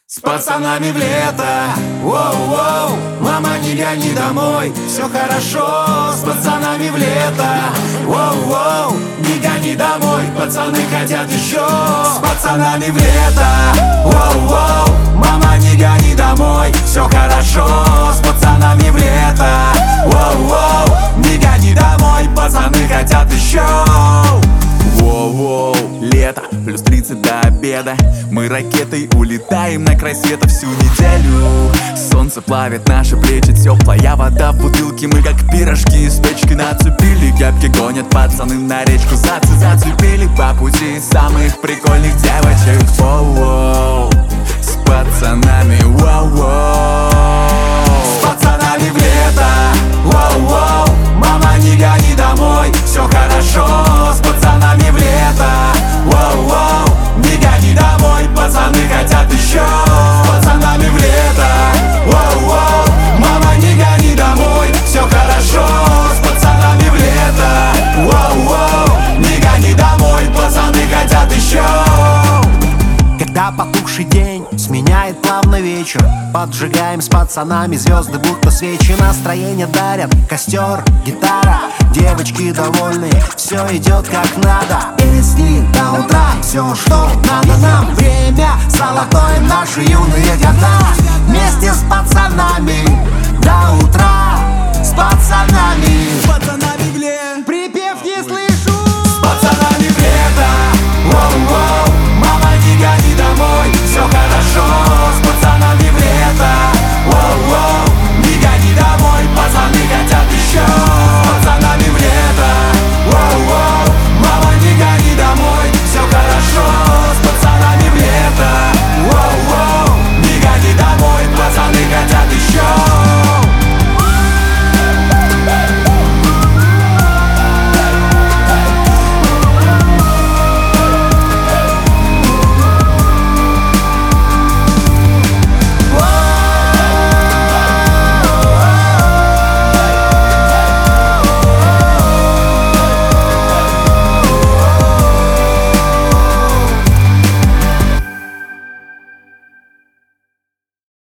С пацанами в лето, воу-воу, мама, не гони домой, все хорошо. С пацанами в лето, воу-воу, не гони домой, пацаны хотят еще. С пацанами в лето, воу-воу, мама, не гони домой, все хорошо. С пацанами в лето, воу-воу, не гони домой, пацаны хотят еще. Воу-воу, лето, плюс 30 до обеда. Мы ракетой улетаем на край света всю неделю. Солнце плавит наши плечи, теплая вода в бутылке. Мы как пирожки с печкой нацепили. Кепки гонят пацаны на речку, зацепили по пути самых прикольных девочек. Воу-воу, с пацанами, воу-воу. С пацанами в лето, воу-воу, мама, не гони домой, все хорошо. С пацанами в лето, воу-воу, не гони домой, пацаны хотят еще. С пацанами в лето, воу-воу, мама, не гони домой, все хорошо. С пацанами в лето, воу-воу, не гони домой, пацаны хотят еще. Когда потухший день сменяет плавно вечер, поджигаем с пацанами звезды, будто свечи. Настроение дарят костер, гитара, девочки довольны, все идет как надо. Песни до утра, все, что надо нам. Время золотое, наши юные года. Вместе с пацанами до утра, с пацанами. С пацанами в лето.